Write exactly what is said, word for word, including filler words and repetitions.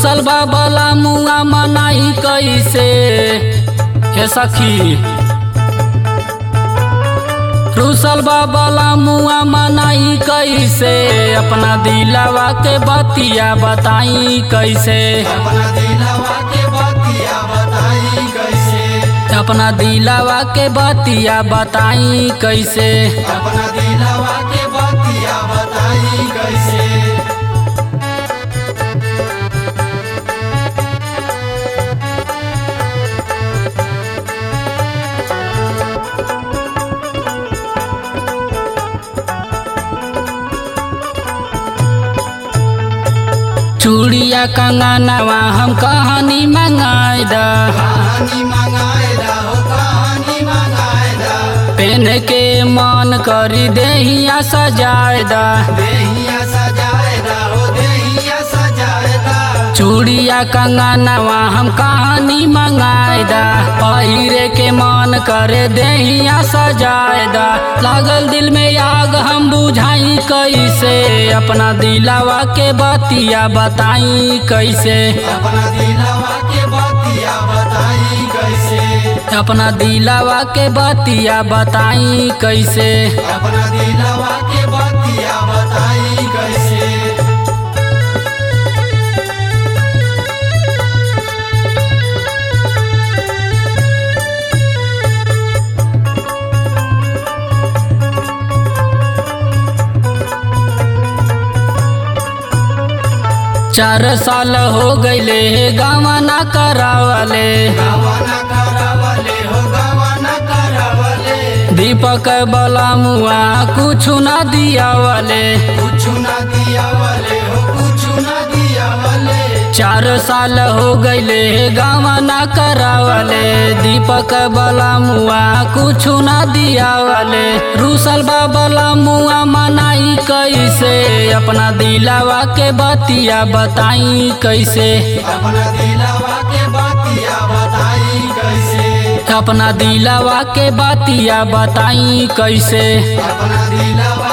रुसल बाबला मुआ मनाई कैसे हे सखी। रुसल बाबला मुआ मनाई कैसे अपना दिलवा के बतिया बताई कैसे। अपना दिलवा के बतिया बताई कैसे। अपना दिलवा के बतिया बताई कैसे। अपना दिलवा के बतिया बताई कैसे। चूड़िया कंगनवा हम कहानी मंगाए दा। कहानी मंगाए दा हो कहानी मंगाए दा। पेन के मन करी देहिया सजाए दा। देहिया सजाए दा हो देहिया सजाए दा। चूड़िया कंगनवा हम कहानी मंगाए दा। पहिरे के मन करे देहिया सजाए दा। लागल दिल में आग हम बुझाई कैसे अपना दिलवा के बतिया बताई कैसे। अपना दिलवा के बतिया बताई कैसे। अपना दिलवा के बतिया बताई कैसे। अपना दिलवा के बतिया बताई कैसे। चार साल हो गईले गवाना करावले। गवाना करावले हो गवाना करावले। दीपक बला मुआ कुछ न दियावले। कुछ न दियावले हो कुछ न दियावले। चार साल हो गईले गवाना करावले। दीपक बला मुआ कुछ न दियावले। रुसल बाबला मुआ मनाई कैसे अपना दिलवा के बतिया बताई कैसे। अपना दिलवा के बतिया बताई कैसे। अपना दिलवा के बतिया बताई कैसे। अपना दिलवा